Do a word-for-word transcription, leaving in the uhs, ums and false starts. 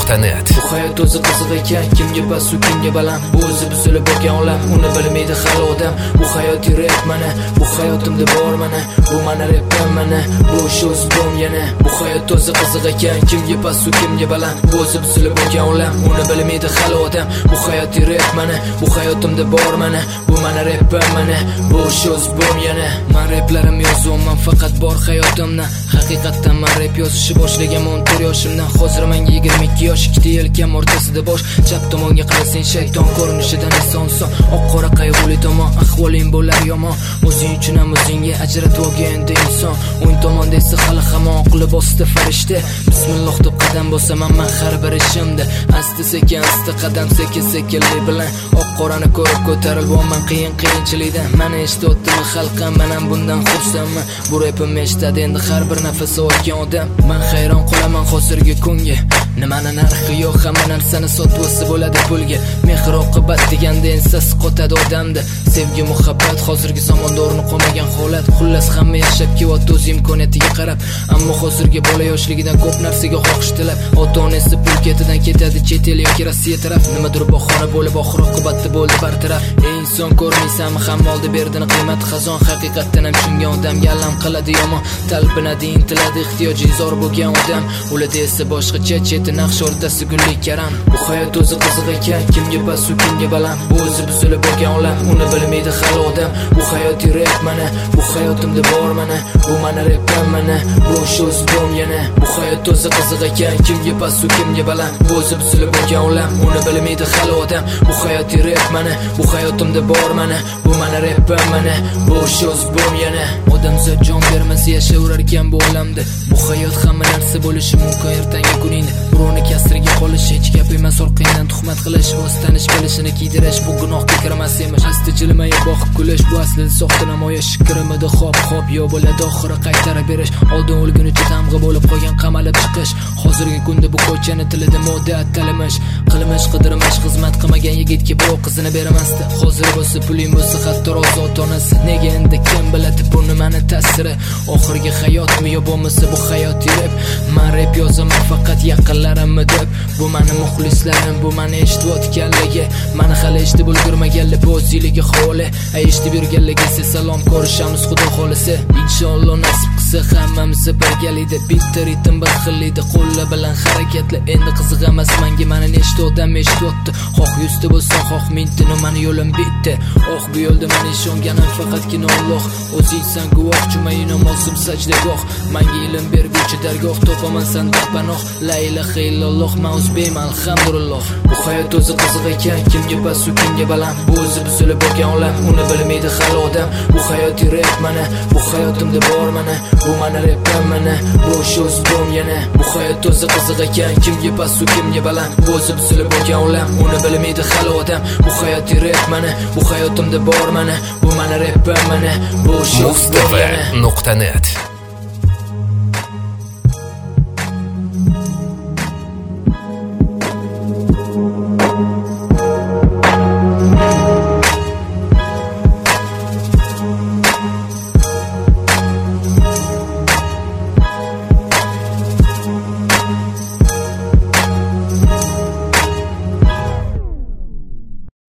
nuqta net. Bu hayot o'zi qiziq ekan, kimga bas u kimga baland. Bu o'zi buzilib bo'lgan olam, uni bilmaydi hali odam. Bu hayot rap mana, bu hayotimda bor mana, bu mana rapdan mana, bu sho'z bom yana. Bu hayot o'zi qiziq ekan, kimga bas u kimga baland. Bu o'zi buzilib bo'lgan olam, uni bilmaydi hali odam. Bu hayot rap mana, bu hayotimda bor mana, bu mana rapdan mana, bu sho'z bom yana. Men raplarim yozyapman faqat bor hayotimdan. Haqiqatdan men rap yozishni boshlagan o'n to'rt yoshimdan. Hozir menga yigirma ikki yosh, ikkita yelkam o'rtasida bosh. Chap tomonga qarasang shayton ko'rinishidan inson. Oq qora qayg'uli tomon, ahvoling bo'lar yomon. O'zing uchun ham o'zingga ajratib olgan inson. O'ng tomonda esa hali hamon qilib bosdi farishta. Bismillah deb qadam bosaman men har bir ishimda. Asta sekin asta qadam sekin sekinlik bilan oq qorani ko'rib ko'tarilganman qiyin qiyinchilikdan. Meni eshitayotdimi xalqim, men ham bundan xursandman. Bu rapim eshitadi endi har bir nafas olgan odam. Men hayron qolaman hozirgi kunga. Nimani narxi yo'q, hamma narsani sotib bo'ladi pulga. Mehr oqibat deganda ensasi qotadi odamda. Sevgi muhabbat hozirgi zamonda o'rni qolmagan holat. Xullas hamma yashab kelyapti o'z imkoniyatiga qarab. Ammo hozirgi bola yoshligidan ko'p narsaga xohish tilab, ota-onasi pul ketidan ketadi chet el yoki Rossiya taraf. Nimadir bahona bo'lib oxir oqibatda bo'ldi bartaraf. Ey inson ko'rmaysanmi, hamma oldi berdini qiymat xazon. Haqiqatdan ham tushungan odamga alam qiladi yomon. Talpinadi, intiladi, ehtiyoji zor bo'lgan odam. Ularda esa boshqacha, cheti naqsh o'rtasi gullik karam. Bu hayot o'zi qiziq ekan, kimga bas u kimga baland. Bu o'zi buzilib bo'lgan olam, uni bilmaydi hali odam. Bu hayot rap mana, bu hayotimda bor mana, bu mana rapdan mana, bu sho'z bom yana. Bu hayot o'zi qiziq ekan, kimga bas u kimga baland. Bu o'zi buzilib bo'lgan olam, uni bilmaydi hali odam. Bu hayot rap mana, bu hayotimda bor mana, bu mana rapdan mana, bu sho'z bom yana. Odamzod jon bermasa yashayverar ekan bu olamda. Bu hayot hamma narsa bo'lishi mumkin ertangi kuningda. Birovni kasriga qolish hech gap emas, orqangdan tuhmat qilish, o'z tanish bilishini kiydirish bu gunohga kirmas emas. Asti jilmayib boqib kulish bu aslida soxta namoyish. Kirimida hop hop yo bo'ladi oxiri qaytarib berish. Oldin o'lgunicha tamg'a bo'lib qolgan qamalib chiqish. Hozirgi kunda bu ko'chani tilida moda atalamish. Qilmish qidirmish xizmat qilmagan yigitga birov qizini bermasdi. Hozir bo'lsa puling bo'lsa hatto rozi ota-onasi. Nega endi kim biladi bu nimani ta'siri? Oxirgi hayotmi yo bo'lmasa bu hayot rap? Men rap yozaman faqat yaqinlarimni deb. Bu meni muxlislarim, bu meni eshitayotganligi, meni hali eshitib ulgurmaganlar bu o'zligi havola. Ay eshitib yurganlarga salom ko'rishamiz xudo xolisi. Inshaalloh nasib qilsa hammamiz birgalikda bitta ritm bir xillikda qo'llar bilan harakatla. Endi qiziq emas menga meni nechta odam eshityapti. Xoh yuzta bo'lsa, xoh mingta, meni yo'lim bitta. Oh bu yo'lda men ishonganim faqatgina Alloh. O'zingsan guvoh, jumayi namozim sajdagoh. Menga ilm berguvchi dargoh, topaman sandan panoh. La ilaha illalloh, ma'uz beyman alhamdulillah. Bu hayot o'zi qiziq ekan, kimga bas u kimga baland. Bu o'zi buzilib bo'lgan olam, uni bilmaydi hali odam. Bu hayot rap mana, bu hayotimda bor mana, bu mana rapdan mana, bu sho'z bom yana. Bu hayot o'zi qiziq ekan, kimga bas u kimga baland. Bu o'zi buzilib bo'lgan olam, uni bilmaydi hali odam. Bu hayot rap mana, bu hayotimda bor mana, bu mana rapdan mana, bu sho'z bom yana. nuqta net